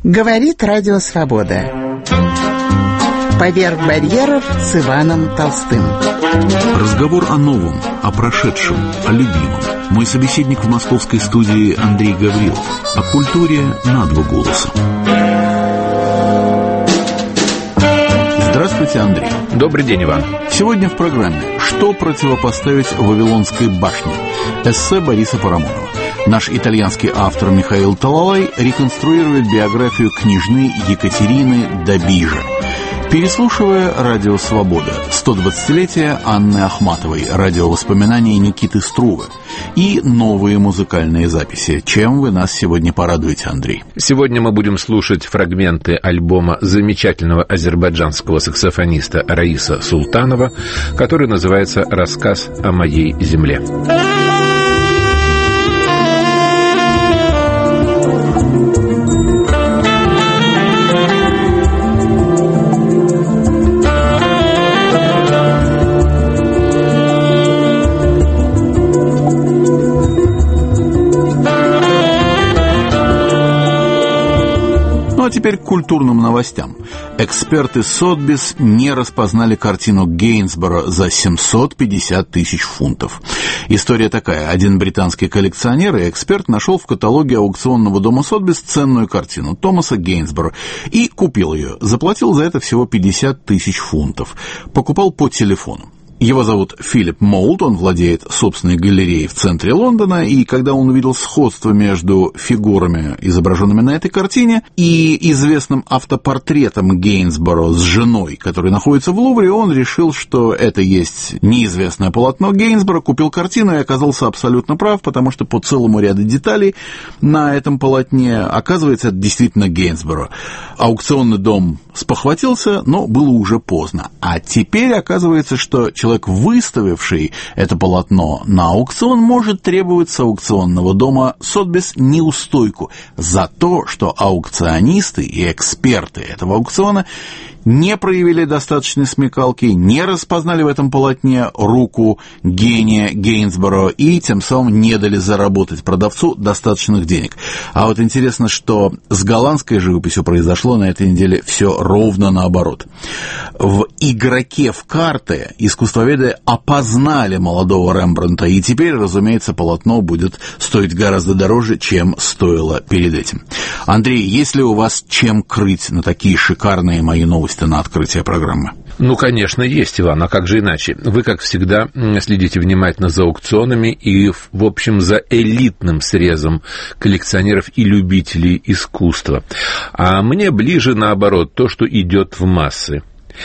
Говорит Радио Свобода. Поверх барьеров с Иваном Толстым. Разговор о новом, о прошедшем, о любимом. Мой собеседник в московской студии Андрей Гаврилов. О культуре на два голоса. Здравствуйте, Андрей. Добрый день, Иван. Сегодня в программе «Что противопоставить Вавилонской башне?» Эссе Бориса Парамонова. Наш итальянский автор Михаил Талалай реконструирует биографию княжны Екатерины Добиже. Переслушивая «Радио Свобода», 120-летие Анны Ахматовой, радиовоспоминания Никиты Струве и новые музыкальные записи. Чем вы нас сегодня порадуете, Андрей? Сегодня мы будем слушать фрагменты альбома замечательного азербайджанского саксофониста Раиса Султанова, который называется «Рассказ о моей земле». А теперь к культурным новостям. Эксперты Сотбис не распознали картину Гейнсборо за 750 тысяч фунтов. История такая. Один британский коллекционер и эксперт нашел в каталоге аукционного дома Сотбис ценную картину Томаса Гейнсборо и купил ее. Заплатил за это всего 50 тысяч фунтов. Покупал по телефону. Его зовут Филипп Моулт, он владеет собственной галереей в центре Лондона, и когда он увидел сходство между фигурами, изображенными на этой картине, и известным автопортретом Гейнсборо с женой, который находится в Лувре, он решил, что это есть неизвестное полотно Гейнсборо, купил картину и оказался абсолютно прав, потому что по целому ряду деталей на этом полотне оказывается это действительно Гейнсборо. Аукционный дом спохватился, но было уже поздно. А теперь оказывается, что человек, выставивший это полотно на аукцион, может требовать с аукционного дома Сотбис неустойку за то, что аукционисты и эксперты этого аукциона не проявили достаточной смекалки, не распознали в этом полотне руку гения Гейнсборо и тем самым не дали заработать продавцу достаточных денег. А вот интересно, что с голландской живописью произошло на этой неделе все ровно наоборот. В «Игроке в карты» искусствоведы опознали молодого Рембрандта, и теперь, разумеется, полотно будет стоить гораздо дороже, чем стоило перед этим. Андрей, есть ли у вас чем крыть на такие шикарные мои новости на открытие программы? Ну, конечно, есть, Иван, а как же иначе? Вы, как всегда, следите внимательно за аукционами и, в общем, за элитным срезом коллекционеров и любителей искусства. А мне ближе, наоборот, то, что идет в массы.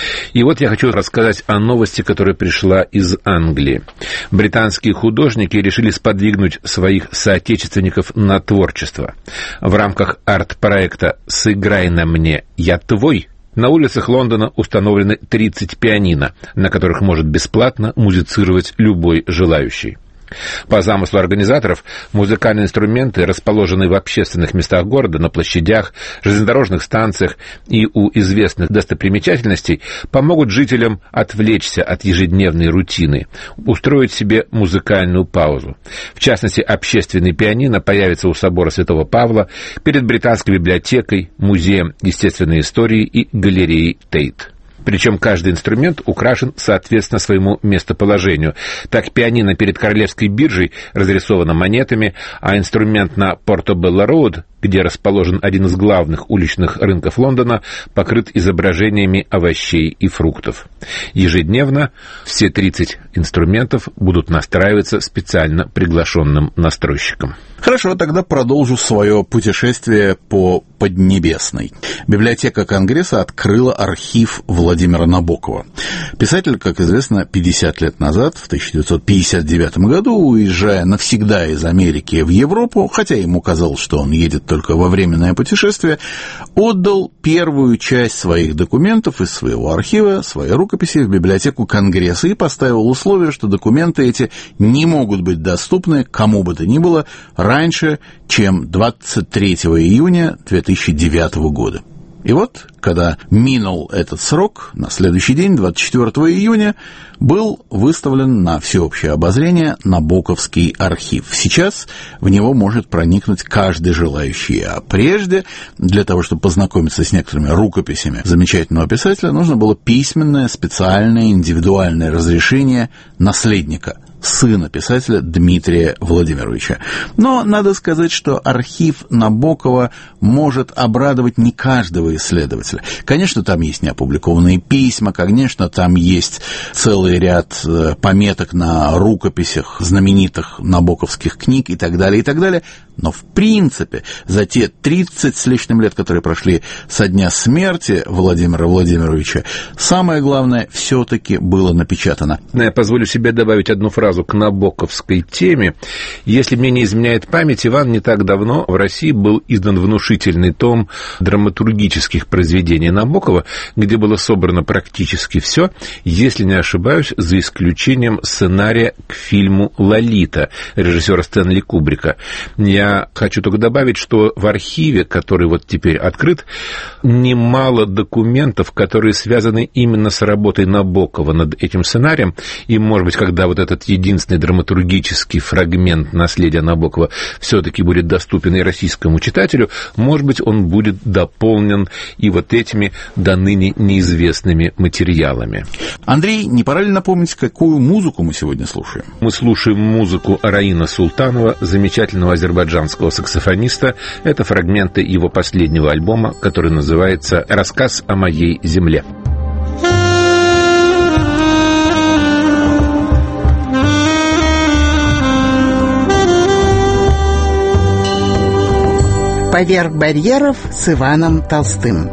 И вот я хочу рассказать о новости, которая пришла из Англии. Британские художники решили сподвигнуть своих соотечественников на творчество. В рамках арт-проекта «Сыграй на мне, я твой» на улицах Лондона установлены 30 пианино, на которых может бесплатно музицировать любой желающий. По замыслу организаторов, музыкальные инструменты, расположенные в общественных местах города, на площадях, железнодорожных станциях и у известных достопримечательностей, помогут жителям отвлечься от ежедневной рутины, устроить себе музыкальную паузу. В частности, общественный пианино появится у собора Святого Павла, перед Британской библиотекой, музеем естественной истории и галереей Тейт. Причем каждый инструмент украшен соответственно своему местоположению. Так, пианино перед Королевской биржей разрисовано монетами, а инструмент на Портобелло-роуд, где расположен один из главных уличных рынков Лондона, покрыт изображениями овощей и фруктов. Ежедневно все 30 инструментов будут настраиваться специально приглашенным настройщиком. Хорошо, тогда продолжу свое путешествие по Поднебесной. Библиотека Конгресса открыла архив Владимира Набокова. Писатель, как известно, 50 лет назад, в 1959 году, уезжая навсегда из Америки в Европу, хотя ему казалось, что он едет только во временное путешествие, отдал первую часть своих документов из своего архива, своей рукописи в библиотеку Конгресса и поставил условие, что документы эти не могут быть доступны кому бы то ни было, раньше, чем 23 июня 2009 года. И вот, когда минул этот срок, на следующий день, 24 июня, был выставлен на всеобщее обозрение Набоковский архив. Сейчас в него может проникнуть каждый желающий. А прежде, для того, чтобы познакомиться с некоторыми рукописями замечательного писателя, нужно было письменное, специальное, индивидуальное разрешение наследника, сына писателя Дмитрия Владимировича. Но надо сказать, что архив Набокова может обрадовать не каждого исследователя. Конечно, там есть неопубликованные письма, конечно, там есть целый ряд пометок на рукописях знаменитых набоковских книг и так далее, и так далее. Но, в принципе, за те 30 с лишним лет, которые прошли со дня смерти Владимира Владимировича, самое главное все-таки было напечатано. Я позволю себе добавить одну фразу к набоковской теме. Если мне не изменяет память, Иван, не так давно в России был издан внушительный том драматургических произведений Набокова, где было собрано практически все, если не ошибаюсь, за исключением сценария к фильму «Лолита» режиссера Стэнли Кубрика. Я хочу только добавить, что в архиве, который вот теперь открыт, немало документов, которые связаны именно с работой Набокова над этим сценарием. И, может быть, когда вот этот единственный драматургический фрагмент наследия Набокова все-таки будет доступен и российскому читателю, может быть, он будет дополнен и вот этими до ныне неизвестными материалами. Андрей, не пора ли напомнить, какую музыку мы сегодня слушаем? Мы слушаем музыку Раина Султанова, замечательного азербайджанского саксофониста. Это фрагменты его последнего альбома, который называется «Рассказ о моей земле». «Поверх барьеров» с Иваном Толстым.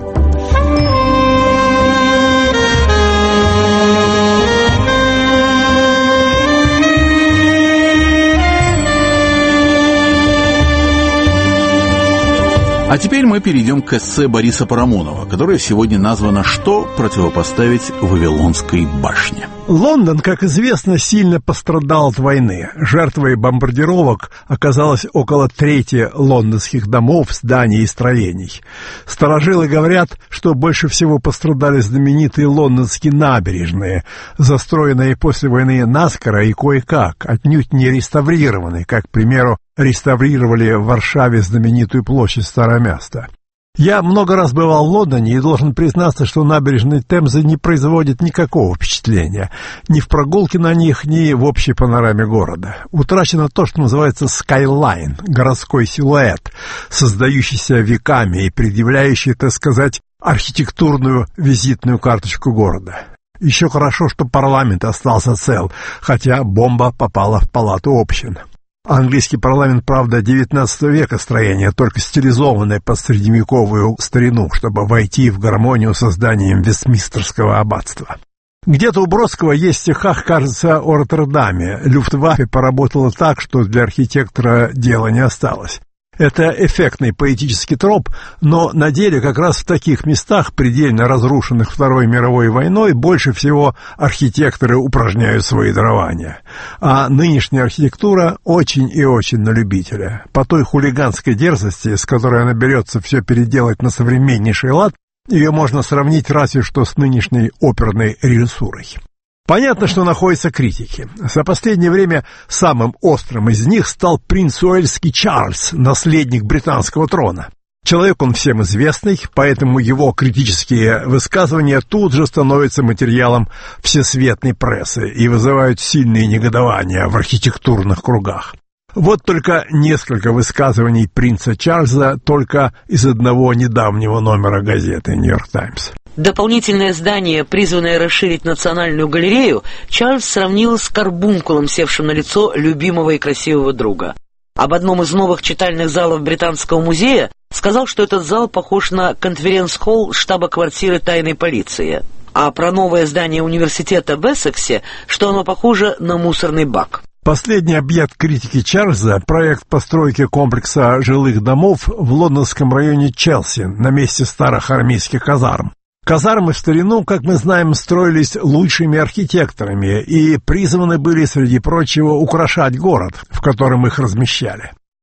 А теперь мы перейдем к эссе Бориса Парамонова, которое сегодня названо «Что противопоставить Вавилонской башне?». Лондон, как известно, сильно пострадал от войны. Жертвой бомбардировок оказалось около трети лондонских домов, зданий и строений. Старожилы говорят, что больше всего пострадали знаменитые лондонские набережные, застроенные после войны наскоро и кое-как, отнюдь не реставрированные, как, к примеру, реставрировали в Варшаве знаменитую площадь Старое Место. Я много раз бывал в Лондоне и должен признаться, что набережные Темзы не производят никакого впечатления. Ни в прогулке на них, ни в общей панораме города. Утрачено то, что называется skyline, городской силуэт, создающийся веками и предъявляющий, так сказать, архитектурную визитную карточку города. Еще хорошо, что парламент остался цел, хотя бомба попала в палату общин. Английский парламент, правда, XIX века строения, только стилизованное под средневековую старину, чтобы войти в гармонию со зданием Вестминстерского аббатства. Где-то у Бродского есть стихах, кажется, о Роттердаме. Люфтваффе поработала так, что для архитектора дела не осталось. Это эффектный поэтический троп, но на деле как раз в таких местах, предельно разрушенных Второй мировой войной, больше всего архитекторы упражняют свои дарования. А нынешняя архитектура очень и очень на любителя. По той хулиганской дерзости, с которой она берется все переделать на современнейший лад, ее можно сравнить разве что с нынешней оперной режиссурой. Понятно, что находятся критики. За последнее время самым острым из них стал принц Уэльский Чарльз, наследник британского трона. Человек он всем известный, поэтому его критические высказывания тут же становятся материалом всесветной прессы и вызывают сильные негодования в архитектурных кругах. Вот только несколько высказываний принца Чарльза только из одного недавнего номера газеты «Нью-Йорк Таймс». Дополнительное здание, призванное расширить Национальную галерею, Чарльз сравнил с карбункулом, севшим на лицо любимого и красивого друга. Об одном из новых читальных залов Британского музея сказал, что этот зал похож на конференц-холл штаба-квартиры тайной полиции, а про новое здание университета в Эссексе, что оно похоже на мусорный бак. Последний объект критики Чарльза – проект постройки комплекса жилых домов в лондонском районе Челси на месте старых армейских казарм. Казармы в старину, как мы знаем, строились лучшими архитекторами и призваны были, среди прочего, украшать город, в котором их размещали.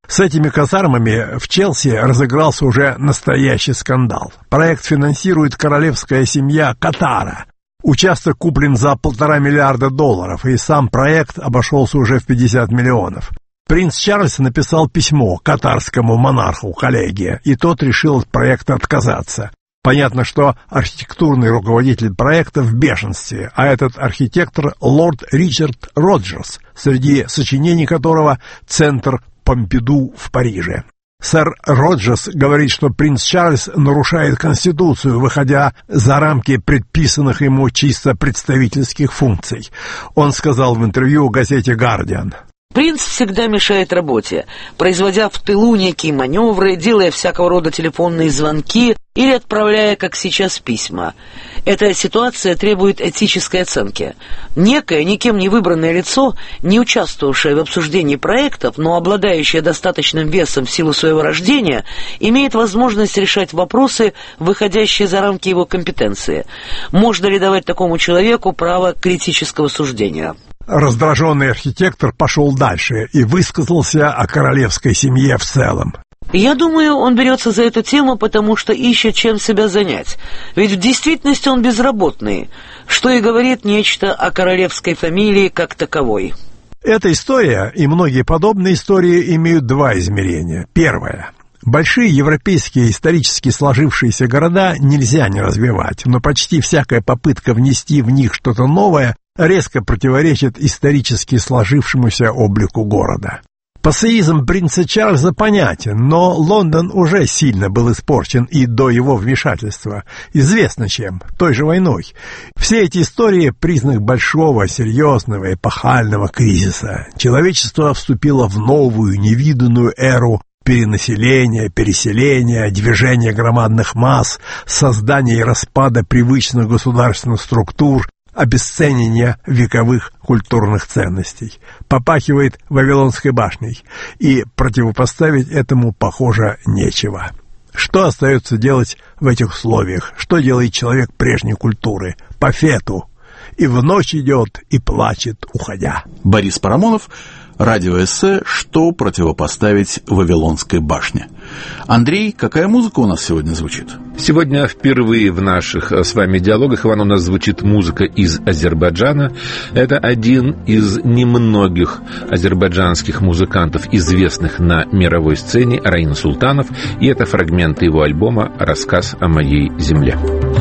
С этими казармами в Челси разыгрался уже настоящий скандал. Проект финансирует королевская семья Катара. Участок куплен за $1,5 миллиарда, и сам проект обошелся уже в 50 миллионов. Принц Чарльз написал письмо катарскому монарху коллегии, и тот решил от проекта отказаться. Понятно, что архитектурный руководитель проекта в бешенстве, а этот архитектор — лорд Ричард Роджерс, среди сочинений которого «Центр Помпиду» в Париже. Сэр Роджерс говорит, что принц Чарльз нарушает Конституцию, выходя за рамки предписанных ему чисто представительских функций. Он сказал в интервью газете «Гардиан». Принц всегда мешает работе, производя в тылу некие маневры, делая всякого рода телефонные звонки или отправляя, как сейчас, письма. Эта ситуация требует этической оценки. Некое, никем не выбранное лицо, не участвовавшее в обсуждении проектов, но обладающее достаточным весом в силу своего рождения, имеет возможность решать вопросы, выходящие за рамки его компетенции. Можно ли давать такому человеку право критического суждения? Раздраженный архитектор пошел дальше и высказался о королевской семье в целом. Я думаю, он берется за эту тему, потому что ищет, чем себя занять. Ведь в действительности он безработный, что и говорит нечто о королевской фамилии как таковой. Эта история и многие подобные истории имеют два измерения. Первое. Большие европейские исторически сложившиеся города нельзя не развивать, но почти всякая попытка внести в них что-то новое резко противоречит исторически сложившемуся облику города. Пассеизм принца Чарльза понятен, но Лондон уже сильно был испорчен и до его вмешательства. Известно чем, той же войной. Все эти истории – признак большого, серьезного, эпохального кризиса. Человечество вступило в новую, невиданную эру перенаселения, переселения, движения громадных масс, создания и распада привычных государственных структур, обесценения вековых культурных ценностей. Попахивает Вавилонской башней, и противопоставить этому, похоже, нечего. Что остается делать в этих условиях? Что делает человек прежней культуры? По фету. И в ночь идет, и плачет, уходя. Борис Парамонов, радиоэссе «Что противопоставить Вавилонской башне». Андрей, какая музыка у нас сегодня звучит? Сегодня впервые в наших с вами диалогах, Иван, у нас звучит музыка из Азербайджана. Это один из немногих азербайджанских музыкантов, известных на мировой сцене, Раин Султанов, и это фрагменты его альбома «Рассказ о моей земле».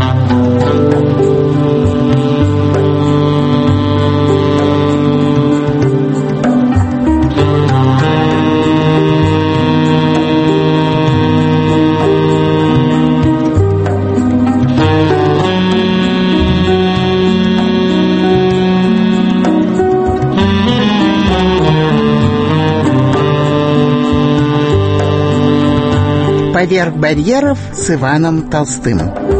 «Поверх барьеров» с Иваном Толстым.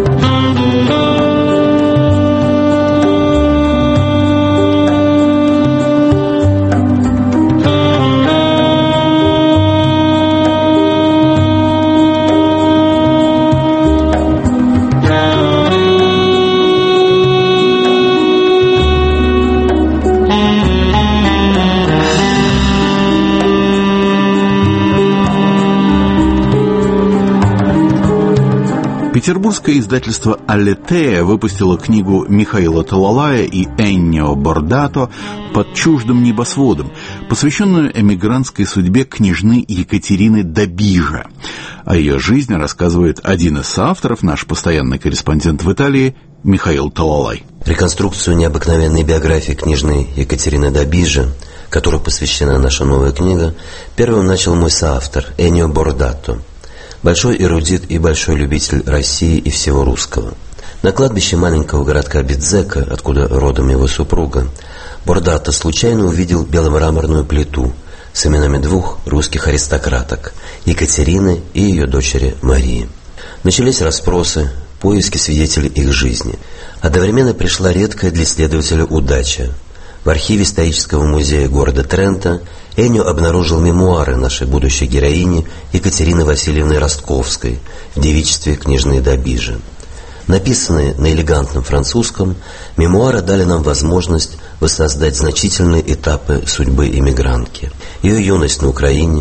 Петербургское издательство «Алетея» выпустило книгу Михаила Талалая и Эннио Бордато «Под чуждым небосводом», посвященную эмигрантской судьбе княжны Екатерины Добижа. О ее жизни рассказывает один из соавторов, наш постоянный корреспондент в Италии, Михаил Талалай. Реконструкцию необыкновенной биографии княжны Екатерины Добижа, которой посвящена наша новая книга, первым начал мой соавтор Эннио Бордато, большой эрудит и большой любитель России и всего русского. На кладбище маленького городка Бидзека, откуда родом его супруга, Бордато случайно увидел беломраморную плиту с именами двух русских аристократок – Екатерины и ее дочери Марии. Начались расспросы, поиски свидетелей их жизни. Одновременно пришла редкая для исследователя удача. В архиве исторического музея города Трента Эннио обнаружил мемуары нашей будущей героини Екатерины Васильевны Ростковской в девичестве княжны Добижа. Написанные на элегантном французском, мемуары дали нам возможность воссоздать значительные этапы судьбы эмигрантки. Ее юность на Украине,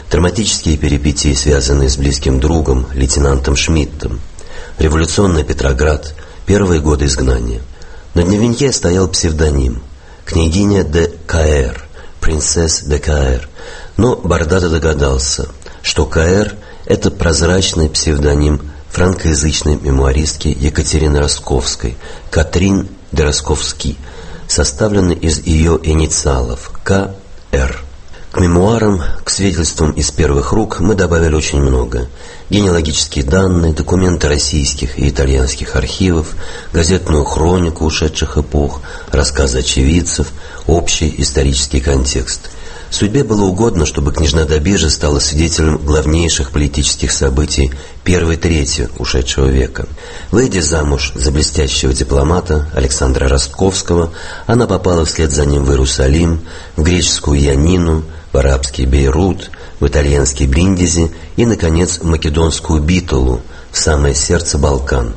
драматические перипетии, связанные с близким другом, лейтенантом Шмидтом, революционный Петроград, первые годы изгнания. На дневнике стоял псевдоним «Княгиня де К.Р», «Принцесс де К.Р». Но Бордато догадался, что К.Р. – это прозрачный псевдоним франкоязычной мемуаристки Екатерины Ростковской, Катрин де Ростковски, составленный из ее инициалов К.Р. К мемуарам, к свидетельствам из первых рук мы добавили очень много. Генеалогические данные, документы российских и итальянских архивов, газетную хронику ушедших эпох, рассказы очевидцев, общий исторический контекст. Судьбе было угодно, чтобы княжна Добижа стала свидетелем главнейших политических событий первой трети ушедшего века. Выйдя замуж за блестящего дипломата Александра Ростковского, она попала вслед за ним в Иерусалим, в греческую Янину, в арабский Бейрут, в итальянский Бриндизи и, наконец, в македонскую Битолу, в самое сердце Балкан.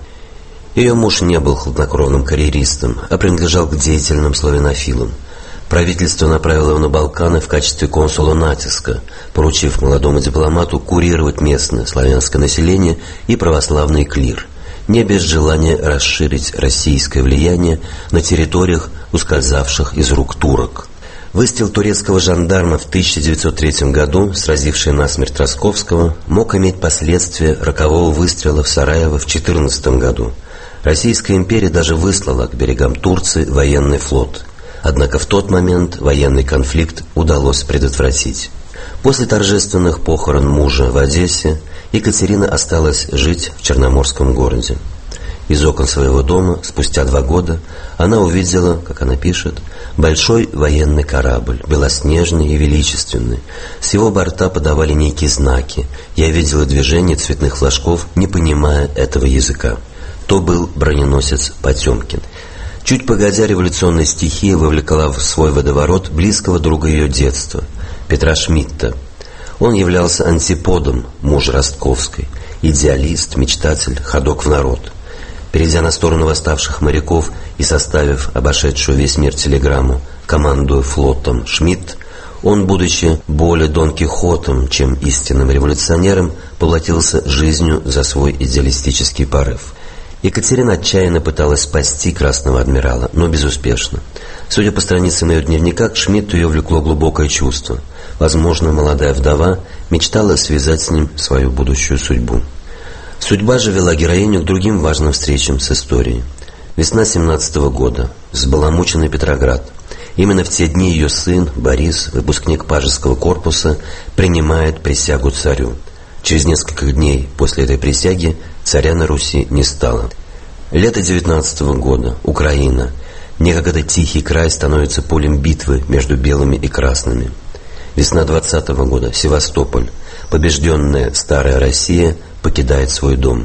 Ее муж не был хладнокровным карьеристом, а принадлежал к деятельным славянофилам. Правительство направило его на Балканы в качестве консула натиска, поручив молодому дипломату курировать местное славянское население и православный клир, не без желания расширить российское влияние на территориях, ускользавших из рук турок. Выстрел турецкого жандарма в 1903 году, сразивший насмерть Ростковского, мог иметь последствия рокового выстрела в Сараево в 1914 году. Российская империя даже выслала к берегам Турции военный флот. Однако в тот момент военный конфликт удалось предотвратить. После торжественных похорон мужа в Одессе Екатерина осталась жить в Черноморском городе. Из окон своего дома спустя 2 года она увидела, как она пишет, большой военный корабль, белоснежный и величественный. С его борта подавали некие знаки. Я видела движение цветных флажков, не понимая этого языка. То был броненосец «Потемкин». Чуть погодя, революционная стихия вовлекла в свой водоворот близкого друга ее детства, Петра Шмидта. Он являлся антиподом мужа Ростковской, идеалист, мечтатель, ходок в народ. Перейдя на сторону восставших моряков и составив обошедшую весь мир телеграмму, командуя флотом Шмидт, он, будучи более Дон Кихотом, чем истинным революционером, поплатился жизнью за свой идеалистический порыв. Екатерина отчаянно пыталась спасти Красного Адмирала, но безуспешно. Судя по страницам ее дневника, к Шмидту ее влекло глубокое чувство. Возможно, молодая вдова мечтала связать с ним свою будущую судьбу. Судьба же вела героиню к другим важным встречам с историей. Весна 17 года. Взбаламученный Петроград. Именно в те дни ее сын, Борис, выпускник Пажеского корпуса, принимает присягу царю. Через несколько дней после этой присяги царя на Руси не стало. Лето 19 года. Украина. Некогда тихий край становится полем битвы между белыми и красными. Весна 20 года. Севастополь. Побежденная старая Россия покидает свой дом.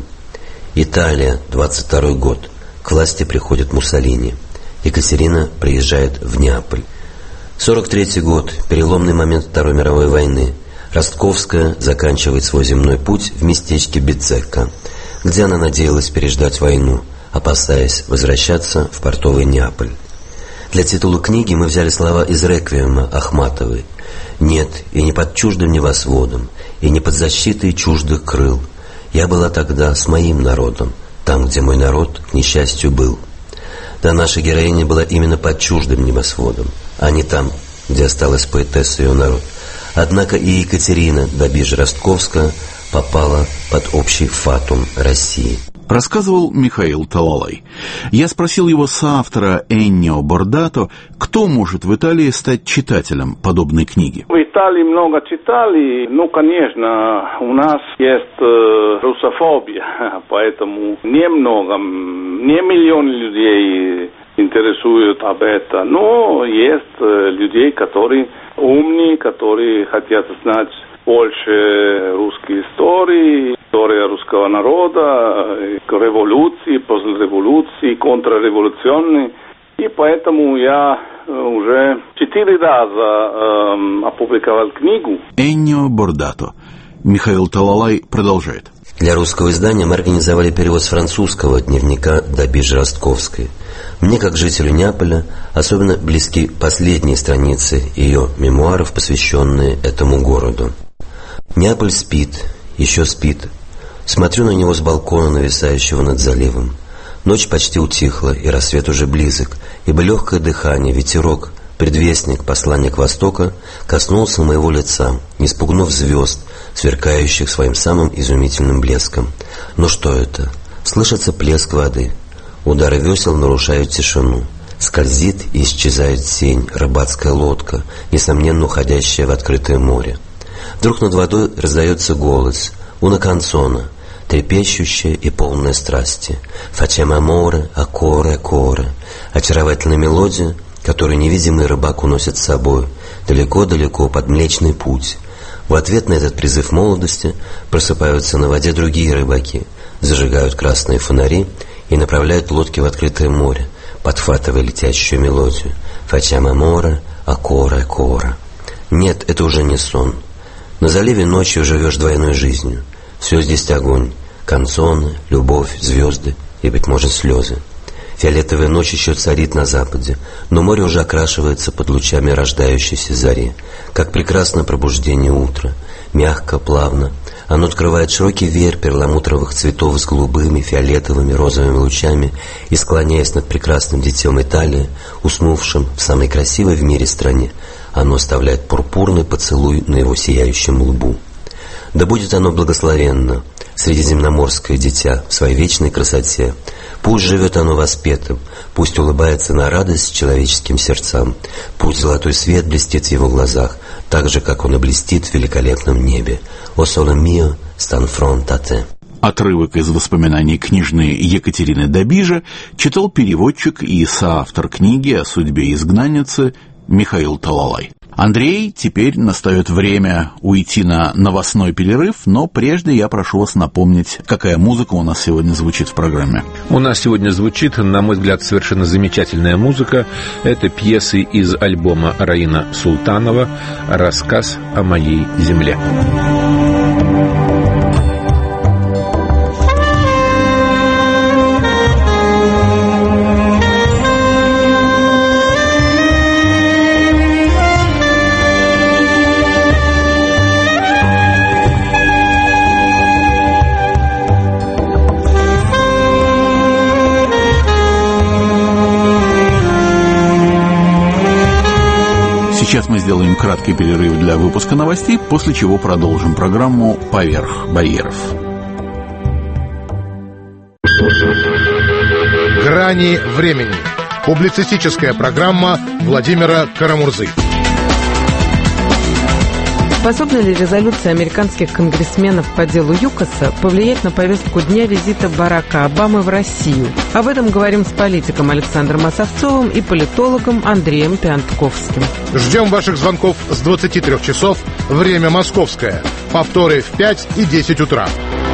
Италия. 22 год. К власти приходит Муссолини. Екатерина приезжает в Неаполь. 43 год. Переломный момент Второй мировой войны. Ростковская заканчивает свой земной путь в местечке Бицекка, где она надеялась переждать войну, опасаясь возвращаться в портовый Неаполь. Для титула книги мы взяли слова из реквиема Ахматовой. «Нет, и не под чуждым небосводом, и не под защитой чуждых крыл. Я была тогда с моим народом, там, где мой народ, к несчастью, был». Да, наша героиня была именно под чуждым небосводом, а не там, где осталась поэтесса и ее народ. Однако и Екатерина Добижа-Ростковская попала под общий фатум России. Рассказывал Михаил Талалай. Я спросил его соавтора Эннио Бордато, кто может в Италии стать читателем подобной книги. В Италии много читали, конечно, у нас есть русофобия, поэтому не миллион людей интересуют об этом, но есть людей, которые умные, которые хотят знать больше русской истории, история русского народа, революции, послереволюции, контрреволюционной. И поэтому я уже 4 раза опубликовал книгу. Эннио Бордато. Михаил Талалай продолжает. Для русского издания мы организовали перевод с французского дневника Добижи-Ростковской. Мне, как жителю Неаполя, особенно близки последние страницы ее мемуаров, посвященные этому городу. Неаполь спит, еще спит. Смотрю на него с балкона, нависающего над заливом. Ночь почти утихла, и рассвет уже близок, ибо легкое дыхание, ветерок, предвестник, посланник Востока, коснулся моего лица, не спугнув звезд, сверкающих своим самым изумительным блеском. Но что это? Слышится плеск воды. Удары весел нарушают тишину. Скользит и исчезает тень, рыбацкая лодка, несомненно уходящая в открытое море. Вдруг над водой раздается голос «Уна канцона», трепещущая и полная страсти. «Facciamo amore, a cuore, cuore». Очаровательная мелодия, которую невидимый рыбак уносит с собой далеко-далеко под Млечный Путь. В ответ на этот призыв молодости просыпаются на воде другие рыбаки, зажигают красные фонари и направляют лодки в открытое море, подхватывая летящую мелодию «Facciamo amore, a cuore, cuore». Нет, это уже не сон. На заливе ночью живешь двойной жизнью. Все здесь огонь, канцоны, любовь, звезды и, быть может, слезы. Фиолетовая ночь еще царит на западе, но море уже окрашивается под лучами рождающейся зари. Как прекрасно пробуждение утра. Мягко, плавно. Оно открывает широкий веер перламутровых цветов с голубыми, фиолетовыми, розовыми лучами и, склоняясь над прекрасным детем Италии, уснувшим в самой красивой в мире стране, оно оставляет пурпурный поцелуй на его сияющем лбу. Да будет оно благословенно, средиземноморское дитя, в своей вечной красоте. Пусть живет оно воспетым, пусть улыбается на радость человеческим сердцам, пусть золотой свет блестит в его глазах, так же, как он и блестит в великолепном небе. «О соле мио, стан фронт а те». Отрывок из воспоминаний княжны Екатерины Добижа читал переводчик и соавтор книги о судьбе изгнанницы Михаил Талалай. Андрей, теперь настает время уйти на новостной перерыв, но прежде я прошу вас напомнить, какая музыка у нас сегодня звучит в программе. У нас сегодня звучит, на мой взгляд, совершенно замечательная музыка. Это пьесы из альбома Раина Султанова «Рассказ о моей земле». Сейчас мы сделаем краткий перерыв для выпуска новостей, после чего продолжим программу «Поверх барьеров». «Грани времени». Публицистическая программа Владимира Карамурзы. Способна ли резолюция американских конгрессменов по делу ЮКОСа повлиять на повестку дня визита Барака Обамы в Россию? Об этом говорим с политиком Александром Осовцовым и политологом Андреем Пиантковским. Ждем ваших звонков с 23 часов, время московское. Повторы в 5 и 10 утра.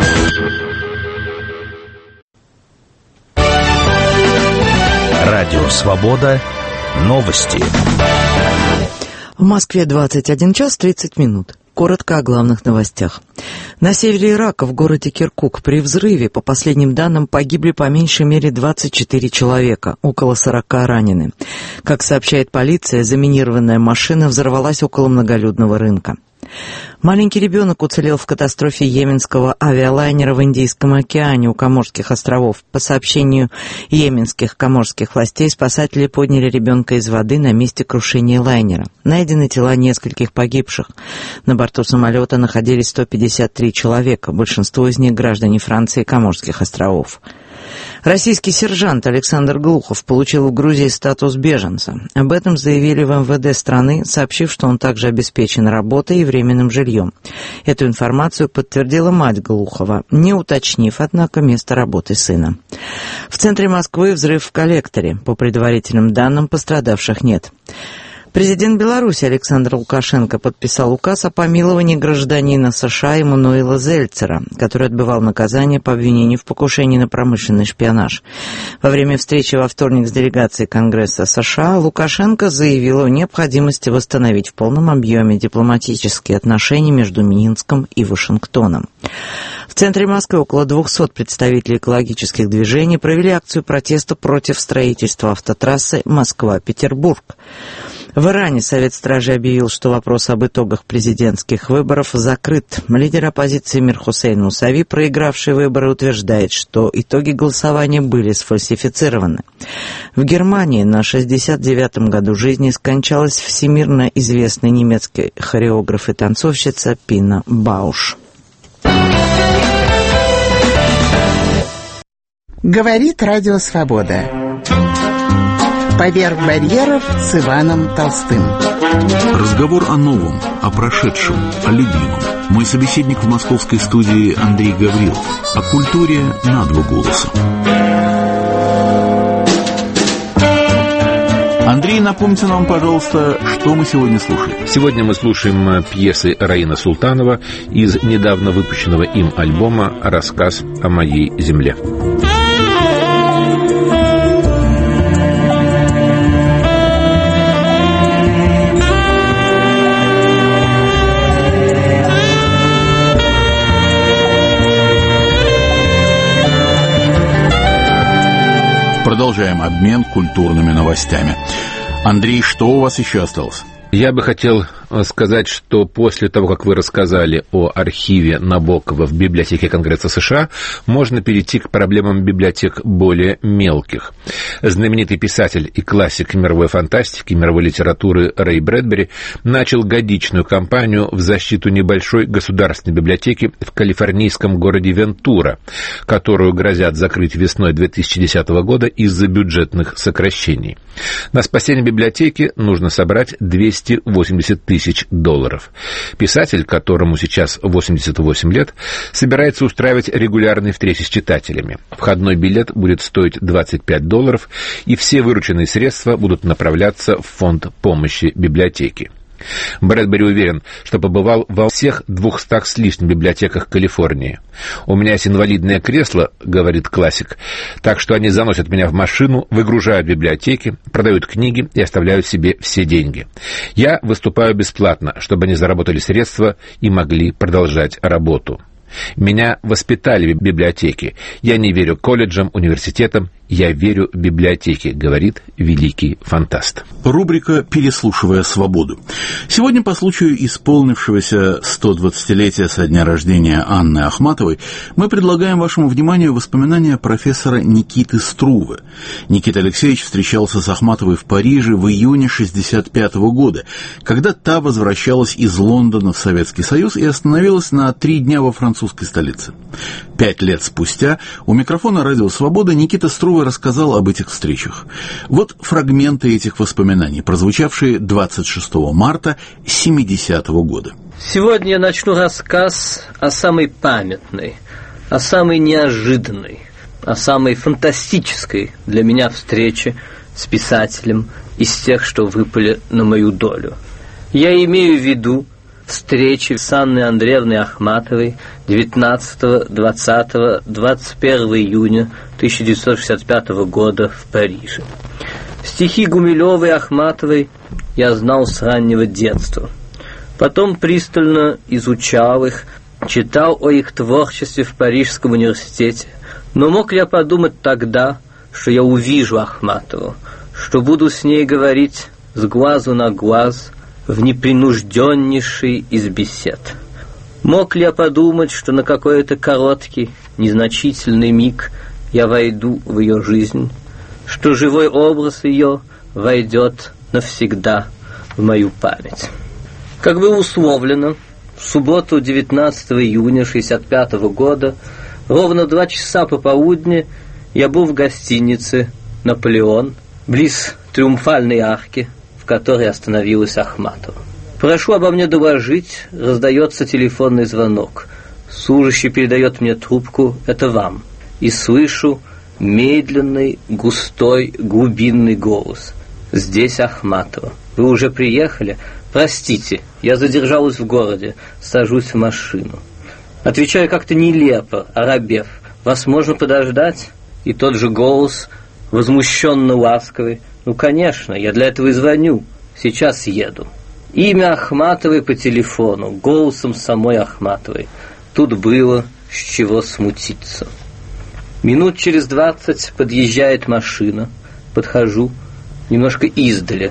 Радио «Свобода». Новости. В Москве 21 час 30 минут. Коротко о главных новостях. На севере Ирака, в городе Киркук, при взрыве, по последним данным, погибли по меньшей мере 24 человека, около 40 ранены. Как сообщает полиция, заминированная машина взорвалась около многолюдного рынка. Маленький ребенок уцелел в катастрофе йеменского авиалайнера в Индийском океане у Коморских островов. По сообщению йеменских коморских властей, спасатели подняли ребенка из воды на месте крушения лайнера. Найдены тела нескольких погибших. На борту самолета находились 153 человека, большинство из них граждане Франции и Коморских островов. Российский сержант Александр Глухов получил в Грузии статус беженца. Об этом заявили в МВД страны, сообщив, что он также обеспечен работой и временным жильем. Эту информацию подтвердила мать Глухова, не уточнив, однако, место работы сына. В центре Москвы взрыв в коллекторе. По предварительным данным, пострадавших нет. Президент Беларуси Александр Лукашенко подписал указ о помиловании гражданина США Эммануэла Зельцера, который отбывал наказание по обвинению в покушении на промышленный шпионаж. Во время встречи во вторник с делегацией Конгресса США Лукашенко заявил о необходимости восстановить в полном объеме дипломатические отношения между Минском и Вашингтоном. В центре Москвы около 200 представителей экологических движений провели акцию протеста против строительства автотрассы Москва-Петербург. В Иране Совет Стражи объявил, что вопрос об итогах президентских выборов закрыт. Лидер оппозиции Мир Хусейн Мусави, проигравший выборы, утверждает, что итоги голосования были сфальсифицированы. В Германии на 69-м году жизни скончалась всемирно известный немецкий хореограф и танцовщица Пина Бауш. Говорит Радио Свобода. Поверх барьеров с Иваном Толстым. Разговор о новом, о прошедшем, о любимом. Мой собеседник в московской студии Андрей Гаврилов. О культуре на два голоса. Андрей, напомните нам, пожалуйста, что мы сегодня слушаем. Сегодня мы слушаем пьесы Раина Султанова из недавно выпущенного им альбома «Рассказ о моей земле». Продолжаем обмен культурными новостями. Андрей, что у вас еще осталось? Я бы хотел сказать, что после того, как вы рассказали о архиве Набокова в библиотеке Конгресса США, можно перейти к проблемам библиотек более мелких. Знаменитый писатель и классик мировой фантастики, мировой литературы Рэй Брэдбери начал годичную кампанию в защиту небольшой государственной библиотеки в калифорнийском городе Вентура, которую грозят закрыть весной 2010 года из-за бюджетных сокращений. На спасение библиотеки нужно собрать $280 тысяч. Писатель, которому сейчас 88 лет, собирается устраивать регулярные встречи с читателями. Входной билет будет стоить $25, и все вырученные средства будут направляться в фонд помощи библиотеке. Брэдбери уверен, что побывал во всех 200 с лишним библиотеках Калифорнии. «У меня есть инвалидное кресло, — говорит классик, — так что они заносят меня в машину, выгружают библиотеки, продают книги и оставляют себе все деньги. Я выступаю бесплатно, чтобы они заработали средства и могли продолжать работу. Меня воспитали в библиотеке. Я не верю колледжам, университетам, я верю в библиотеке», — говорит великий фантаст. Рубрика «Переслушивая свободу». Сегодня по случаю исполнившегося 120-летия со дня рождения Анны Ахматовой мы предлагаем вашему вниманию воспоминания профессора Никиты Струве. Никита Алексеевич встречался с Ахматовой в Париже в июне 1965 года, когда та возвращалась из Лондона в Советский Союз и остановилась на 3 дня во французской столице. 5 лет спустя у микрофона «Радио Свобода» Никита Струве рассказал об этих встречах. Вот фрагменты этих воспоминаний, прозвучавшие 26 марта 70-го года. Сегодня я начну рассказ о самой памятной, о самой неожиданной, о самой фантастической для меня встрече с писателем из тех, что выпали на мою долю. Я имею в виду встречи с Анной Андреевной Ахматовой 19, 20, 21 июня 1965 года в Париже. Стихи Гумилевой и Ахматовой я знал с раннего детства. Потом пристально изучал их, читал о их творчестве в Парижском университете. Но мог ли я подумать тогда, что я увижу Ахматову, что буду с ней говорить с глазу на глаз, в непринужденнейший из бесед? Мог ли я подумать, что на какой-то короткий, незначительный миг я войду в ее жизнь, что живой образ ее войдет навсегда в мою память? Как было условлено, в субботу 19 июня 1965 года, ровно 2 часа пополудни, я был в гостинице «Наполеон», близ Триумфальной арки, в которой остановилась Ахматова. «Прошу обо мне доложить», раздается телефонный звонок. Служащий передает мне трубку, это вам. И слышу медленный, густой, глубинный голос. «Здесь Ахматова. Вы уже приехали? Простите, я задержалась в городе, сажусь в машину». Отвечаю как-то нелепо, оробев. «Вас можно подождать?» И тот же голос, возмущенно ласковый. «Ну, конечно, я для этого и звоню. Сейчас еду». Имя Ахматовой по телефону, голосом самой Ахматовой. Тут было с чего смутиться. Минут через 20 подъезжает машина. Подхожу, немножко издали.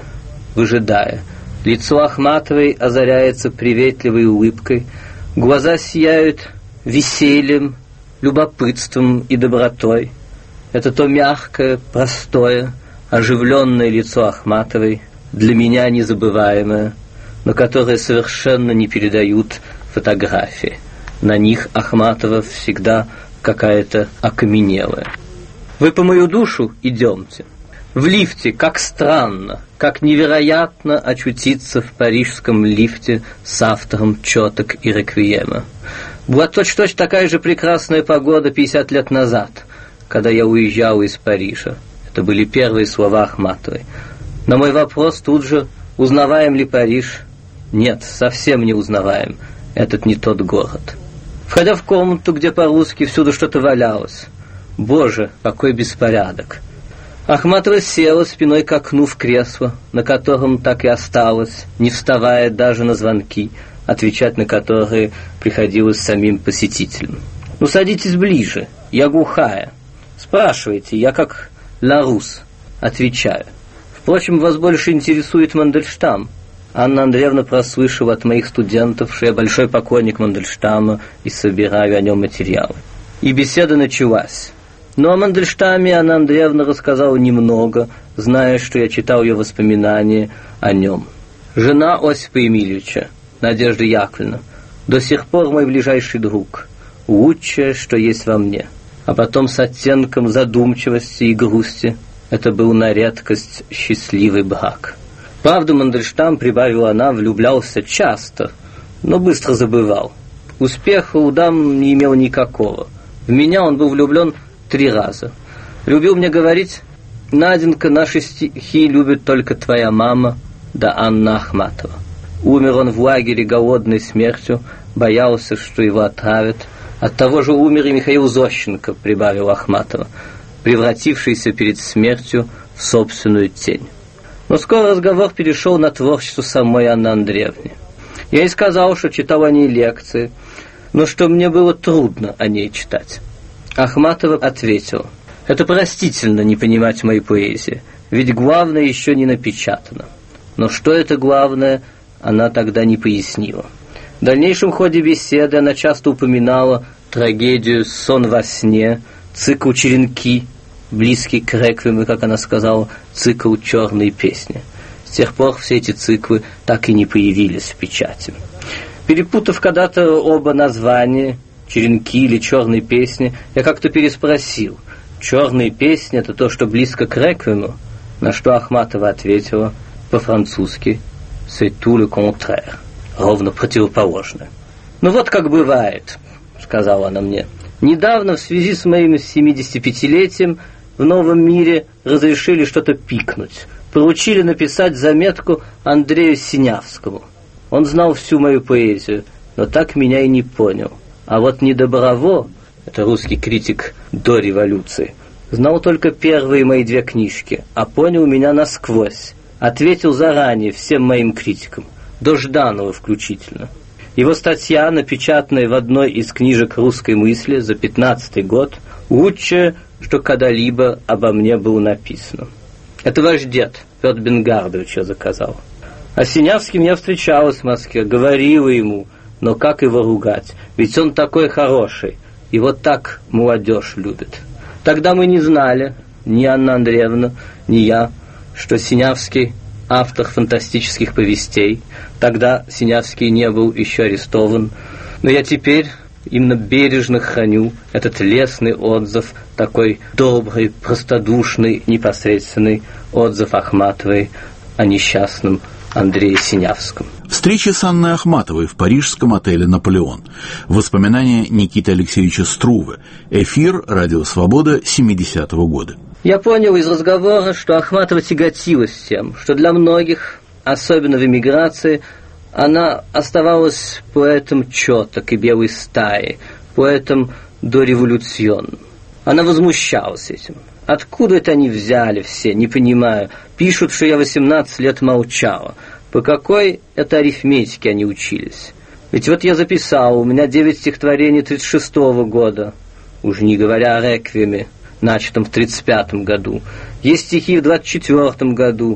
выжидая. Лицо Ахматовой озаряется приветливой улыбкой, глаза сияют весельем, любопытством и добротой. Это то мягкое, простое, оживленное лицо Ахматовой, для меня незабываемое, но которое совершенно не передают фотографии. На них Ахматова всегда какая-то окаменелая. «Вы по мою душу идемте». В лифте, как странно, как невероятно очутиться в парижском лифте с автором «Чёток» и «Реквиема». Была точь-в-точь такая же прекрасная погода 50 лет назад, когда я уезжал из Парижа. Это были первые слова Ахматовой. На мой вопрос тут же: узнаваем ли Париж? Нет, совсем не узнаваем. Этот не тот город. Входя в комнату, где по-русски всюду что-то валялось. Боже, какой беспорядок! Ахматова села спиной к окну в кресло, на котором так и осталось, не вставая даже на звонки, отвечать на которые приходилось самим посетителям. «Ну, садитесь ближе, я глухая. Спрашивайте, я как Ларус». Отвечаю. «Впрочем, вас больше интересует Мандельштам». Анна Андреевна прослышала от моих студентов, что я большой поклонник Мандельштама и собираю о нем материалы. И беседа началась. Но о Мандельштаме Анна Андреевна рассказала немного, зная, что я читал ее воспоминания о нем. Жена Осипа Емельевича, Надежда Яковлевна, до сих пор мой ближайший друг, лучшее, что есть во мне. А потом с оттенком задумчивости и грусти: это был на редкость счастливый брак. Правда, Мандельштам, прибавила она, влюблялся часто, но быстро забывал. Успеха у дам не имел никакого. В меня он был влюблен 3 раза. Любил мне говорить: «Наденька, наши стихи любит только твоя мама, да Анна Ахматова». Умер он в лагере голодной смертью, боялся, что его отравят. От того же умер и Михаил Зощенко, прибавила Ахматова, превратившийся перед смертью в собственную тень. Но скоро разговор перешел на творчество самой Анны Андреевны. Я ей сказал, что читал о ней лекции, но что мне было трудно о ней читать. Ахматова ответила: «Это простительно не понимать моей поэзии, ведь главное еще не напечатано». Но что это главное, она тогда не пояснила. В дальнейшем ходе беседы она часто упоминала трагедию «Сон во сне», цикл «Черенки», близкий к реквиему, как она сказала, цикл «Черные песни». С тех пор все эти циклы так и не появились в печати. Перепутав когда-то оба названия, «Черенки» или «Черные песни», я как-то переспросил: «Черные песни» — это то, что близко к реквиему? На что Ахматова ответила по-французски: «C'est tout le contraire», ровно противоположное. «Ну вот как бывает», — сказала она мне. «Недавно в связи с моим 75-летием в новом мире разрешили что-то пикнуть. Поручили написать заметку Андрею Синявскому. Он знал всю мою поэзию, но так меня и не понял. А вот Недоброво, это русский критик до революции, знал только первые мои 2 книжки, а понял меня насквозь. Ответил заранее всем моим критикам, до Жданова включительно. Его статья, напечатанная в одной из книжек русской мысли за 15-й год, лучшее, что когда-либо обо мне было написано. Это ваш дед, Петр Бенгардович, я заказал. А с Синявским я встречалась в Москве, говорила ему, но как его ругать, ведь он такой хороший, его так молодежь любит. Тогда мы не знали, ни Анна Андреевна, ни я, что Синявский автор фантастических повестей. Тогда Синявский не был еще арестован. Но я теперь именно бережно храню этот лестный отзыв, такой добрый, простодушный, непосредственный отзыв Ахматовой о несчастном Андрее Синявском. Встреча с Анной Ахматовой в парижском отеле «Наполеон». Воспоминания Никиты Алексеевича Струве. Эфир «Радио Свобода» 70-го года. Я понял из разговора, что Ахматова тяготилась тем, что для многих, особенно в эмиграции, она оставалась поэтом чёток и белой стаи, поэтом дореволюционным. Она возмущалась этим. Откуда это они взяли все, не понимаю. Пишут, что я 18 лет молчала. По какой это арифметике они учились? Ведь вот я записал, у меня 9 стихотворений 36-го года, уже не говоря о реквиеме, начатом в 35-м году. Есть стихи в 24-м году.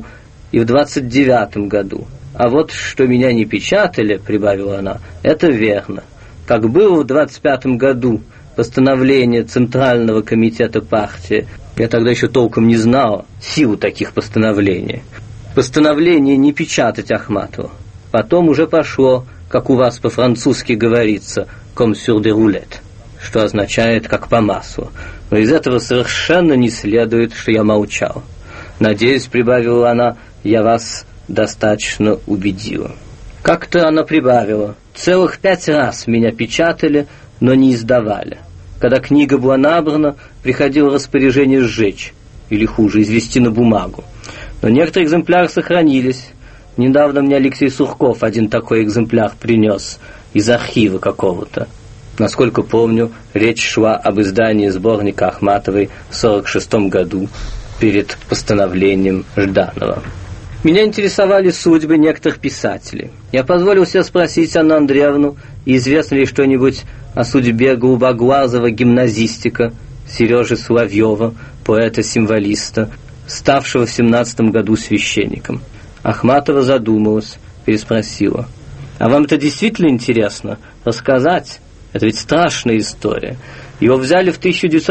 и в 29 году. А вот что меня не печатали, прибавила она, это верно. Как было в 25 году постановление Центрального комитета партии, я тогда еще толком не знал силу таких постановлений. Постановление не печатать Ахматову. Потом уже пошло, как у вас по-французски говорится, «comme sur des roulettes», что означает «как по маслу». Но из этого совершенно не следует, что я молчал. Надеюсь, прибавила она, я вас достаточно убедила. Как-то она прибавила, целых 5 раз меня печатали, но не издавали. Когда книга была набрана, приходило распоряжение сжечь, или хуже, извести на бумагу. Но некоторые экземпляры сохранились. Недавно мне Алексей Сурков один такой экземпляр принес из архива какого-то. Насколько помню, речь шла об издании сборника Ахматовой в 1946 году перед постановлением Жданова. Меня интересовали судьбы некоторых писателей. Я позволил себе спросить Анну Андреевну, известно ли что-нибудь о судьбе голубоглазого гимназистика Сережи Соловьева, поэта-символиста, ставшего в 17 году священником. Ахматова задумалась, переспросила. «А вам это действительно интересно? Рассказать? Это ведь страшная история. Его взяли в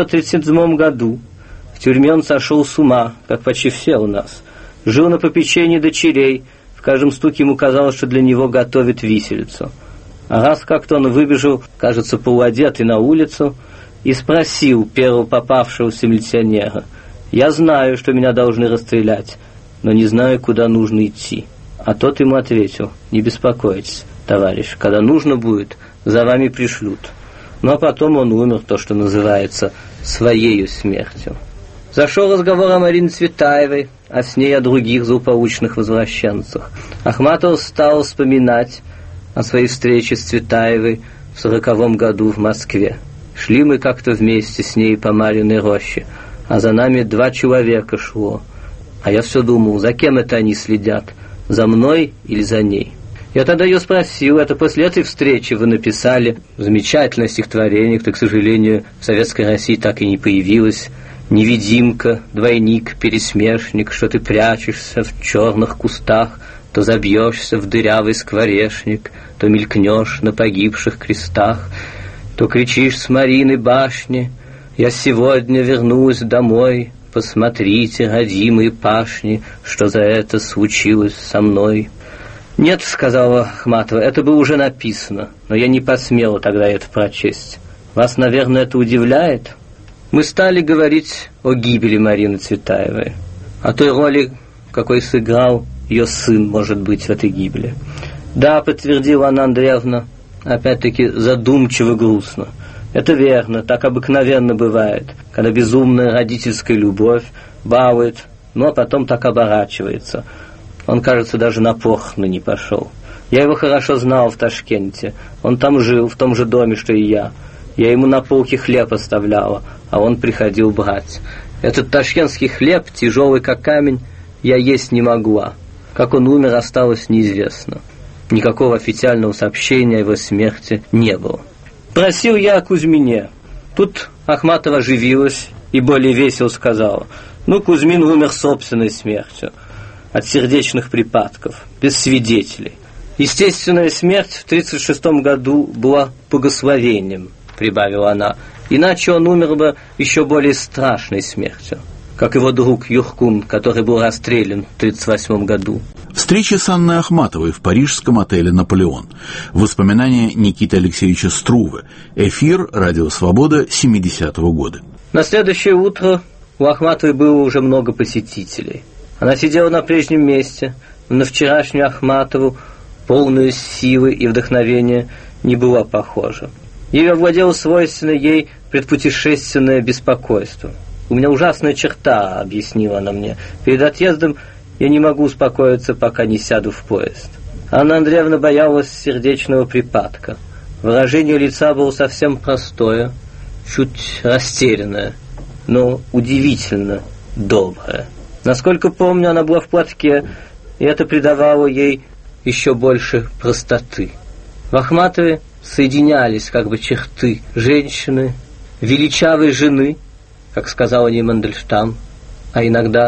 1937 году. В тюрьме он сошел с ума, как почти все у нас. Жил на попечении дочерей. В каждом стуке ему казалось, что для него готовят виселицу. А раз как-то он выбежал, кажется, полуодетый на улицу, и спросил первого попавшегося милиционера: «Я знаю, что меня должны расстрелять, но не знаю, куда нужно идти». А тот ему ответил: «Не беспокойтесь, товарищ, когда нужно будет, за вами пришлют». Ну а потом он умер, то, что называется, своею смертью. Зашел разговор о Марине Цветаевой, а с ней о других злополучных возвращенцах. Ахматов стал вспоминать о своей встрече с Цветаевой в 1940 году в Москве. Шли мы как-то вместе с ней по Марьиной роще, а за нами 2 человека шло. А я все думал, за кем это они следят, за мной или за ней? Я тогда ее спросил, это после этой встречи вы написали замечательное стихотворение, которое, к сожалению, в Советской России так и не появилось. «Невидимка, двойник, пересмешник, что ты прячешься в черных кустах, то забьешься в дырявый скворечник, то мелькнешь на погибших крестах, то кричишь с Мариной башни: я сегодня вернулась домой, посмотрите, родимые пашни, что за это случилось со мной». «Нет», — сказала Ахматова, — «это было уже написано, но я не посмела тогда это прочесть. Вас, наверное, это удивляет?» Мы стали говорить о гибели Марины Цветаевой, о той роли, какой сыграл ее сын, может быть, в этой гибели. «Да», — подтвердила Анна Андреевна, опять-таки задумчиво грустно. «Это верно, так обыкновенно бывает, когда безумная родительская любовь балует, но потом так оборачивается. Он, кажется, даже на похороны не пошел. Я его хорошо знал в Ташкенте, он там жил, в том же доме, что и я. Я ему на полке хлеб оставляла, а он приходил брать. Этот ташкентский хлеб, тяжелый как камень, я есть не могла. Как он умер, осталось неизвестно. Никакого официального сообщения о его смерти не было. Просил я о Кузьмине. Тут Ахматова оживилась и более весело сказала: «Ну, Кузьмин умер собственной смертью, от сердечных припадков, без свидетелей. Естественная смерть в 1936 году была благословением», — прибавила она, «иначе он умер бы еще более страшной смертью, как его друг Юркун, который был расстрелян в 1938 году». Встреча с Анной Ахматовой в парижском отеле «Наполеон». Воспоминания Никиты Алексеевича Струве. Эфир «Радио Свобода» 70-го года. На следующее утро у Ахматовой было уже много посетителей. Она сидела на прежнем месте, но на вчерашнюю Ахматову, полную силы и вдохновения, не была похожа. Ей овладело свойственное ей предпутешественное беспокойство. «У меня ужасная черта», — объяснила она мне. «Перед отъездом я не могу успокоиться, пока не сяду в поезд». Анна Андреевна боялась сердечного припадка. Выражение лица было совсем простое, чуть растерянное, но удивительно доброе. Насколько помню, она была в платке, и это придавало ей еще больше простоты. В Ахматове соединялись как бы черты женщины, величавой жены, как сказал о ней Мандельштам, а иногда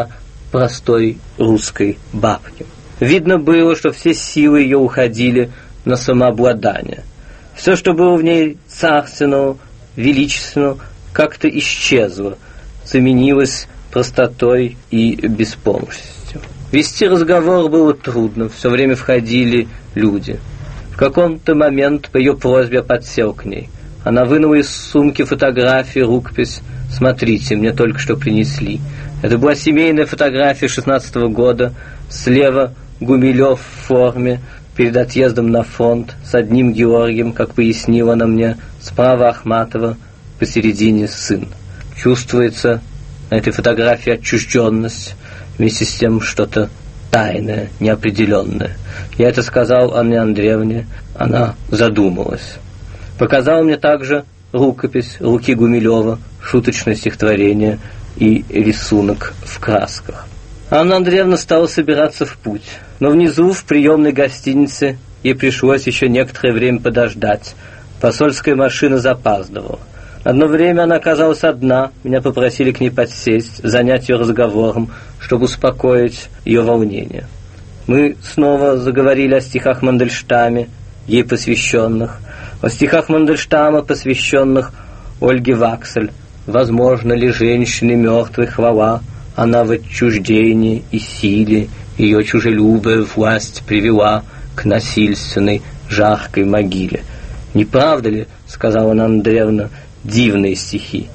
простой русской бабки. Видно было, что все силы ее уходили на самообладание. Все, что было в ней царственного, величественного, как-то исчезло, заменилось простотой и беспомощностью. Вести разговор было трудно, все время входили люди. В каком-то момент по ее просьбе я подсел к ней. Она вынула из сумки фотографии, рукопись. «Смотрите, мне только что принесли». Это была семейная фотография 16-го года. Слева Гумилев в форме, перед отъездом на фронт, с одним Георгием, как пояснила она мне, справа Ахматова, посередине сын. Чувствуется на этой фотографии отчужденность, вместе с тем что-то тайное, неопределенное. Я это сказал Анне Андреевне, она задумалась. Показала мне также рукопись руки Гумилева, шуточное стихотворение и рисунок в красках. Анна Андреевна стала собираться в путь, но внизу, в приемной гостинице, ей пришлось еще некоторое время подождать. Посольская машина запаздывала. Одно время она оказалась одна, меня попросили к ней подсесть, занять ее разговором, чтобы успокоить ее волнение. Мы снова заговорили о стихах Мандельштама, ей посвященных, о стихах Мандельштама, посвященных Ольге Ваксель. «Возможно ли женщине мертвой хвала? Она в отчуждении и силе, ее чужелюбая власть привела к насильственной жаркой могиле». «Не правда ли, — сказала Анна Андреевна, — дивные стихи?»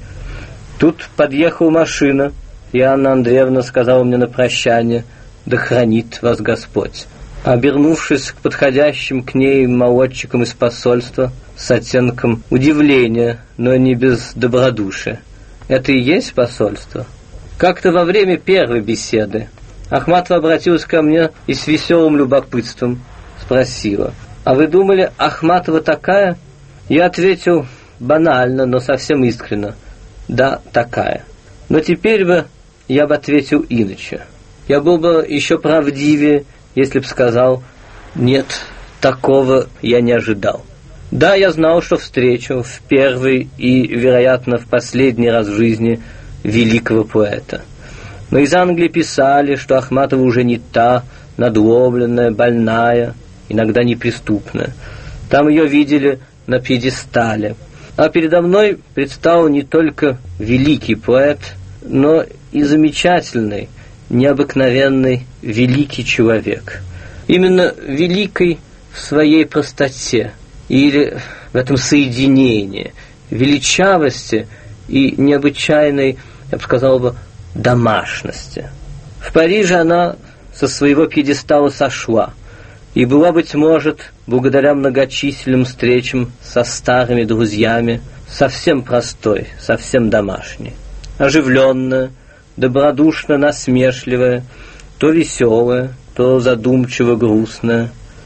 Тут подъехала машина, и Анна Андреевна сказала мне на прощание: «Да хранит вас Господь». Обернувшись к подходящим к ней молодчикам из посольства с оттенком удивления, но не без добродушия: «Это и есть посольство?» Как-то во время первой беседы Ахматова обратилась ко мне и с веселым любопытством спросила: «А вы думали, Ахматова такая?» Я ответил банально, но совсем искренно: «Да, такая». Но теперь бы я бы ответил иначе. Я был бы еще правдивее, если б сказал: «Нет, такого я не ожидал». Да, я знал, что встречу в первый и, вероятно, в последний раз в жизни великого поэта. Но из Англии писали, что Ахматова уже не та, надломленная, больная, иногда неприступная. Там ее видели на пьедестале. А передо мной предстал не только великий поэт, но и замечательный, необыкновенный, великий человек. Именно великий в своей простоте, или в этом соединении, величавости и необычайной, я бы сказал бы, домашности. В Париже она со своего пьедестала сошла и была, быть может, благодаря многочисленным встречам со старыми друзьями, совсем простой, совсем домашней, оживленная, добродушно насмешливая, то веселая, то задумчиво грустная,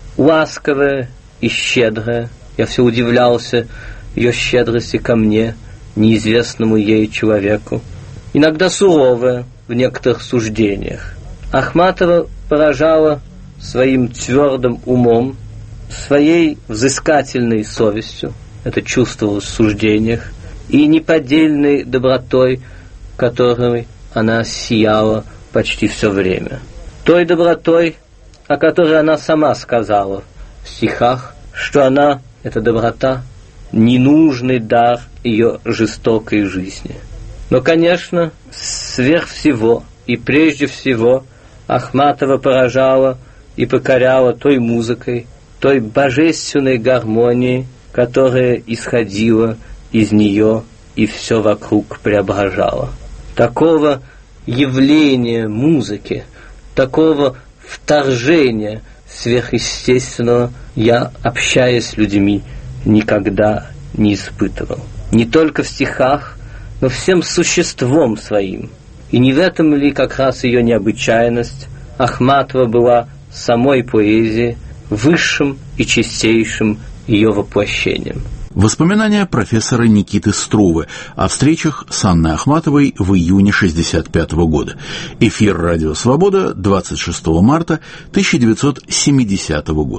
ласковая и щедрая. Я все удивлялся ее щедрости ко мне, неизвестному ей человеку. Иногда суровая в некоторых суждениях. Ахматова поражала своим твердым умом, своей взыскательной совестью, это чувствовалось в суждениях, и неподдельной добротой, которой она сияла почти все время. Той добротой, о которой она сама сказала в стихах, что она, эта доброта, ненужный дар ее жестокой жизни. Но, конечно, сверх всего и прежде всего Ахматова поражала и покоряла той музыкой, той божественной гармонией, которая исходила из нее и все вокруг преображала. Такого явления музыки, такого вторжения сверхъестественного я, общаясь с людьми, никогда не испытывал. Не только в стихах, но всем существом своим. И не в этом ли как раз ее необычайность? Ахматова была самой поэзией, высшим и чистейшим ее воплощением. Воспоминания профессора Никиты Струвы о встречах с Анной Ахматовой в июне 1965 года. Эфир «Радио Свобода», 26 марта 1970 года.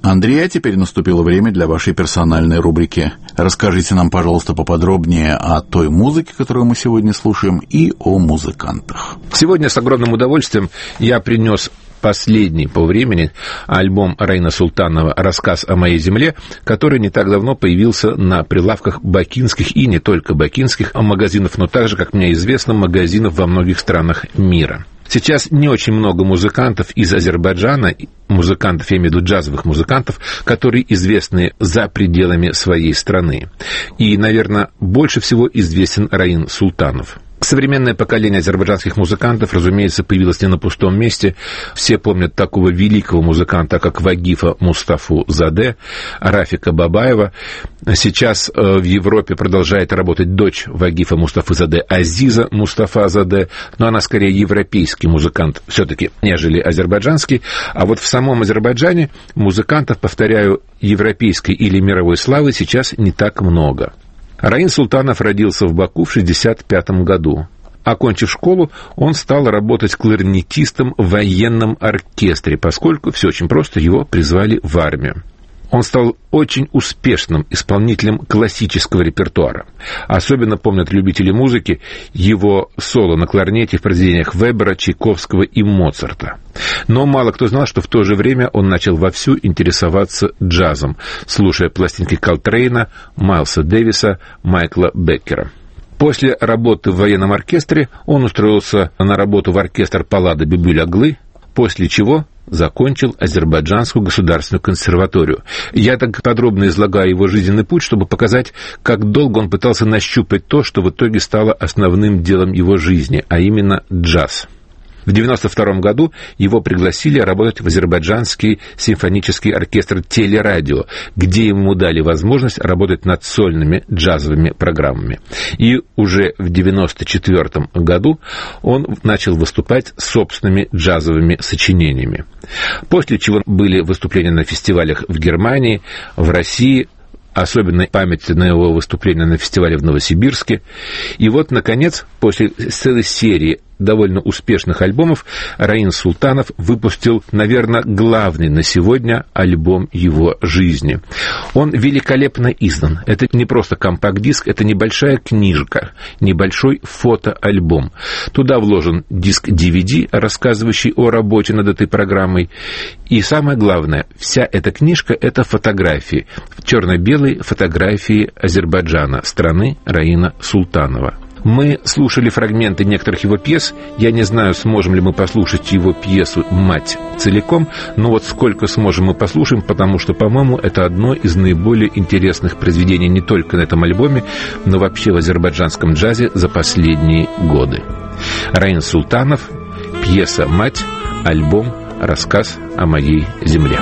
Андрей, а теперь наступило время для вашей персональной рубрики. Расскажите нам, пожалуйста, поподробнее о той музыке, которую мы сегодня слушаем, и о музыкантах. Сегодня с огромным удовольствием я принес последний по времени альбом Раина Султанова «Рассказ о моей земле», который не так давно появился на прилавках бакинских и не только бакинских магазинов, но также, как мне известно, магазинов во многих странах мира. Сейчас не очень много музыкантов из Азербайджана, музыкантов, я имею в виду джазовых музыкантов, которые известны за пределами своей страны. И, наверное, больше всего известен Раин Султанов. Современное поколение азербайджанских музыкантов, разумеется, появилось не на пустом месте. Все помнят такого великого музыканта, как Вагифа Мустафу Заде, Рафика Бабаева. Сейчас в Европе продолжает работать дочь Вагифа Мустафы Заде, Азиза Мустафа Заде, но она скорее европейский музыкант все-таки, нежели азербайджанский. А вот в самом Азербайджане музыкантов, повторяю, европейской или мировой славы сейчас не так много. Раин Султанов родился в Баку в 1965 году. Окончив школу, он стал работать кларнетистом в военном оркестре, поскольку, все очень просто, его призвали в армию. Он стал очень успешным исполнителем классического репертуара. Особенно помнят любители музыки его соло на кларнете в произведениях Вебера, Чайковского и Моцарта. Но мало кто знал, что в то же время он начал вовсю интересоваться джазом, слушая пластинки Колтрейна, Майлса Дэвиса, Майкла Беккера. После работы в военном оркестре он устроился на работу в оркестр Паллада Бюлбюль-Аглы, после чего закончил Азербайджанскую государственную консерваторию. Я так подробно излагаю его жизненный путь, чтобы показать, как долго он пытался нащупать то, что в итоге стало основным делом его жизни, а именно джаз. В 1992 году его пригласили работать в азербайджанский симфонический оркестр «Телерадио», где ему дали возможность работать над сольными джазовыми программами. И уже в 1994 году он начал выступать с собственными джазовыми сочинениями. После чего были выступления на фестивалях в Германии, в России. Особенно память на его выступление на фестивале в Новосибирске. И вот, наконец, после целой серии довольно успешных альбомов, Раин Султанов выпустил, наверное, главный на сегодня альбом его жизни. Он великолепно издан. Это не просто компакт-диск, это небольшая книжка, небольшой фотоальбом. Туда вложен диск DVD, рассказывающий о работе над этой программой. И самое главное, вся эта книжка — это фотографии, черно-белые фотографии Азербайджана, страны Раина Султанова. Мы слушали фрагменты некоторых его пьес. Я не знаю, сможем ли мы послушать его пьесу «Мать» целиком, но вот сколько сможем мы послушаем, потому что, по-моему, это одно из наиболее интересных произведений не только на этом альбоме, но вообще в азербайджанском джазе за последние годы. Раин Султанов, пьеса «Мать», альбом «Рассказ о моей земле».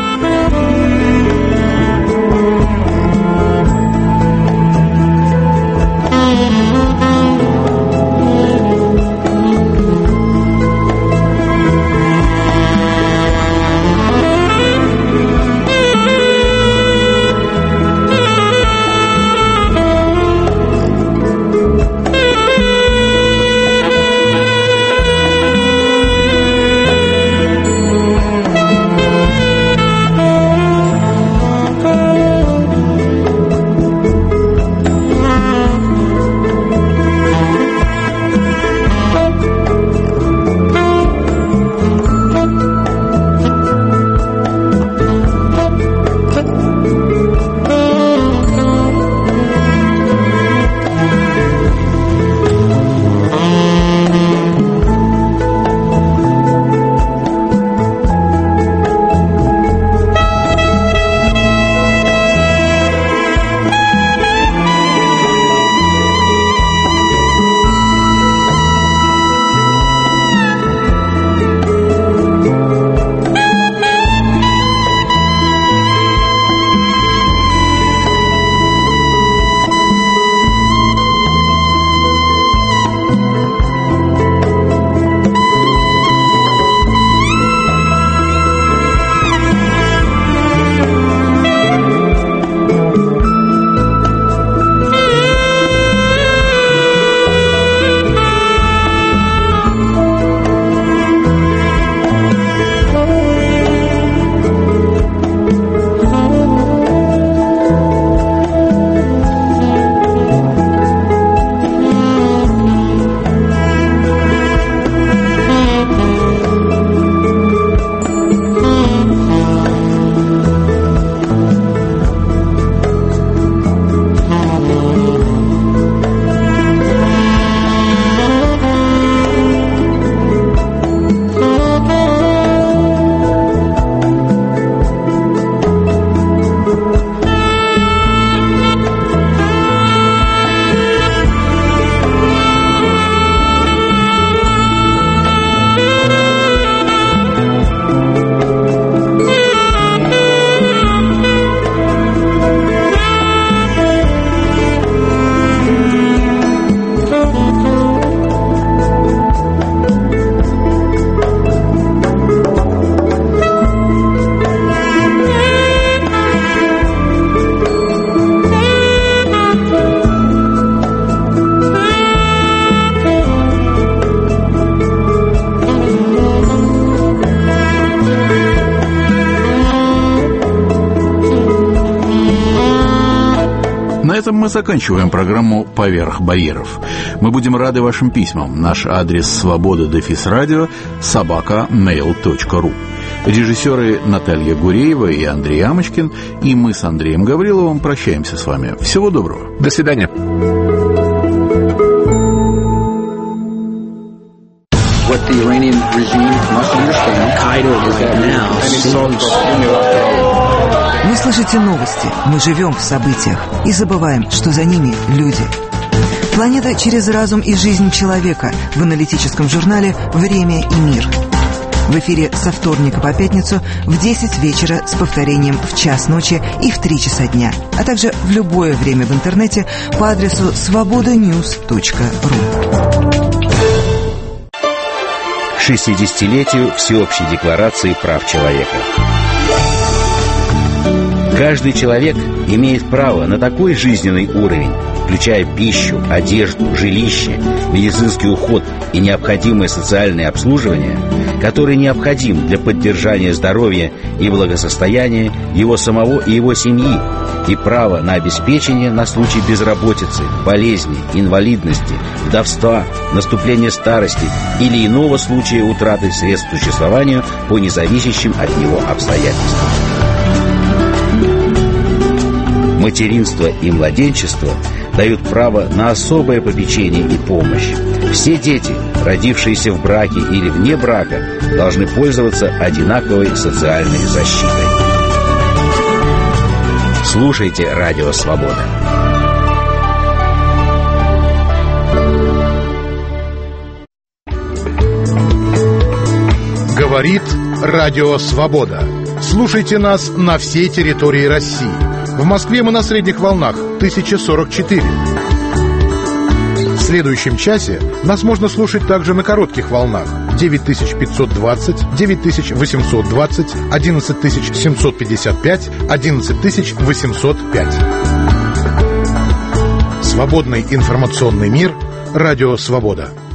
этом мы заканчиваем программу «Поверх барьеров». Мы будем рады вашим письмам. Наш адрес svoboda-radio@mail.ru. Режиссеры Наталья Гуреева и Андрей Амочкин, и мы с Андреем Гавриловым прощаемся с вами. Всего доброго. До свидания. What the Iranian regime must understand, Qaeda right now seems... Вы слышите новости, мы живем в событиях и забываем, что за ними люди. Планета через разум и жизнь человека в аналитическом журнале «Время и мир». В эфире со вторника по пятницу в 10 вечера с повторением в час ночи и в 3 часа дня, а также в любое время в интернете по адресу svobodanews.ru. К 60-летию Всеобщей декларации прав человека. Каждый человек имеет право на такой жизненный уровень, включая пищу, одежду, жилище, медицинский уход и необходимое социальное обслуживание, который необходим для поддержания здоровья и благосостояния его самого и его семьи, и право на обеспечение на случай безработицы, болезни, инвалидности, вдовства, наступления старости или иного случая утраты средств к существованию по независящим от него обстоятельствам. Материнство и младенчество дают право на особое попечение и помощь. Все дети, родившиеся в браке или вне брака, должны пользоваться одинаковой социальной защитой. Слушайте «Радио Свобода». Говорит Радио Свобода. Слушайте нас на всей территории России. В Москве мы на средних волнах 1044. В следующем часе нас можно слушать также на коротких волнах 9520, 9820, 11755, 11805. Свободный информационный мир. Радио Свобода.